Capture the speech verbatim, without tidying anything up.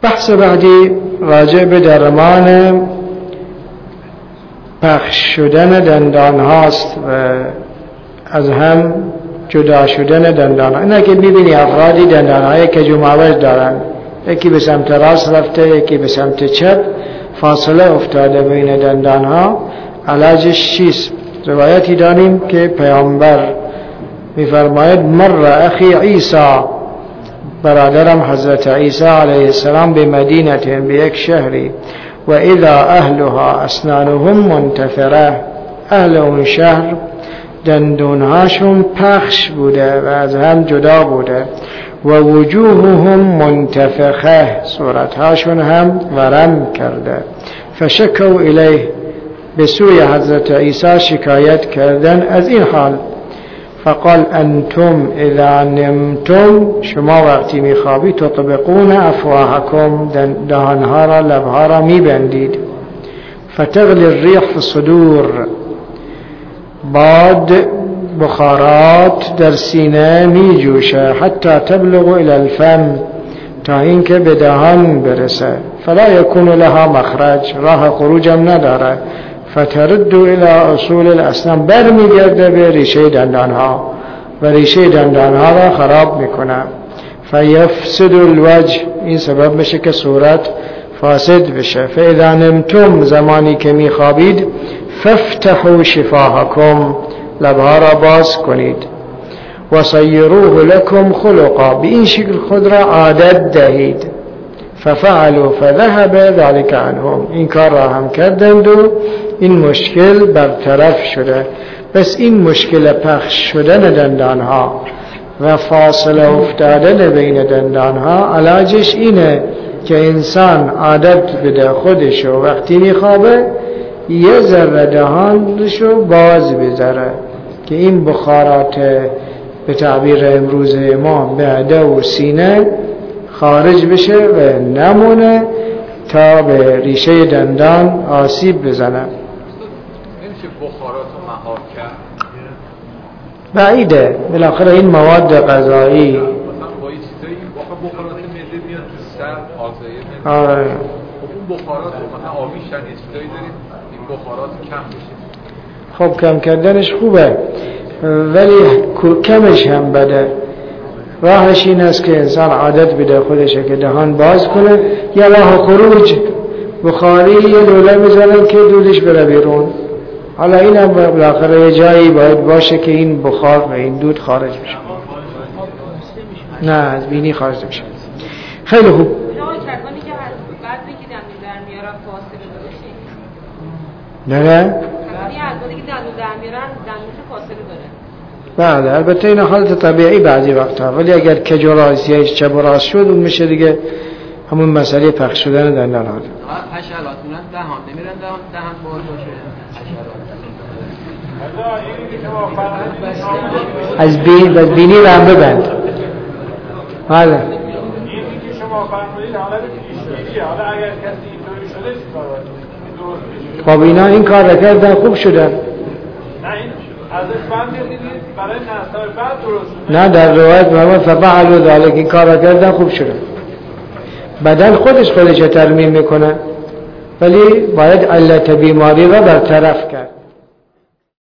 بحث بعدی راجع به درمان پخش شدن دندان هاست و از هم جدا شدن دندان ها. اینه که میبینی افرادی دندان های کج و معوج دارن، یکی به سمت راست رفته یکی به سمت چپ، فاصله افتاده بین دندان ها. علاجش چیست؟ روایتی داریم که پیامبر میفرماید مر اخی عیسی، برادرم حضرت عیسی علیه السلام به مدینه، به یک شهری، و اذا اهلها اسنانهم منتفره، اهل اون شهر دندونهاشون پخش بوده و از هم جدا بوده، و وجوههم منتفخه، صورتهاشون هم ورم کرده. فشکو الیه، به سوی حضرت عیسی شکایت کردن از این حال. فقال انتم اذا نمتم، شما وقتی میخوابید، تطبقون افواهکم، دهانها را لبها را میبندید. فتغلی الریح فی الصدور، باد بخارات در سینه می جوشه، حتی تبلغ الى الفم، تا اینکه به دهان برسه. فلا یکون لها مخرج، راه خروجم نداره. فترد الى اصول الاسنان، بر می گرده به ریشه دندانها و ریشه دندانها را خراب میکنه. فیفسد الوجه، این سبب میشه که صورت فاسد بشه. فاذا نمتم، زمانی که می خوابید، فافتحوا شفاهکم، لبها را باز کنید. و صیروه لکم خلقا، به این شکل خود را عادت دهید. ففعلوا فذهب ذلك عنهم، این کار را هم کردند و این مشکل برطرف شده. بس این مشکل پخش شدن دندانها و فاصله افتادن بین دندانها، علاجش اینه که انسان عادت بده خودشو وقتی میخوابه یه ذره دهانشو باز بذاره که این بخارات به تعبیر امروز ما معده و سینه خارج بشه و نمونه تا به ریشه دندان آسیب بزنه. نمیشه بخارات رو مهار کرد؟ بعیده، بالاخره این مواد غذایی مثلا با این چیزایی بخارات معده میاد تو سر، آزایه آره. خب اون بخارات رو مثلا آبی شن یه چیزایی دارید این بخارات کم بشه؟ خب کم کردنش خوبه ولی کمش هم بده. راهش این است که انسان عادت بده خودشه که دهان باز کنه، یا راه خروج بخاری یه دوله میزنن که دودش بره بیرون. حالا این هم بالاخره یه جایی باید باشه که این بخار و این دود خارج بشه. نه از بینی خارج بشه. خیلی خوب. نه نه بله البته این حالت طبیعی بعضی وقتا، ولی اگر کج و راسیش چپ و راست شد اون میشه دیگه همون مسئله پخش شدن دندان ها. حشرات اونن دهان نمیرن، دهان دهان باز باشه. از بین از بینی رو هم ببند. بله این که شما فرمودید حالت پیشگیریه، حالا اگر کسی اینطوری شده چیکار باید درست بشه؟ خب اینا این کار را کردن خوب شدن. نه این ازش فهم کردید برای نسل بعد درست نه در روایت محمد ففعلوا ذلک، این کار را کردن خوب شدن. بدن خودش خودش ترمیم میکنه ولی باید علت بیماری را برطرف کرد.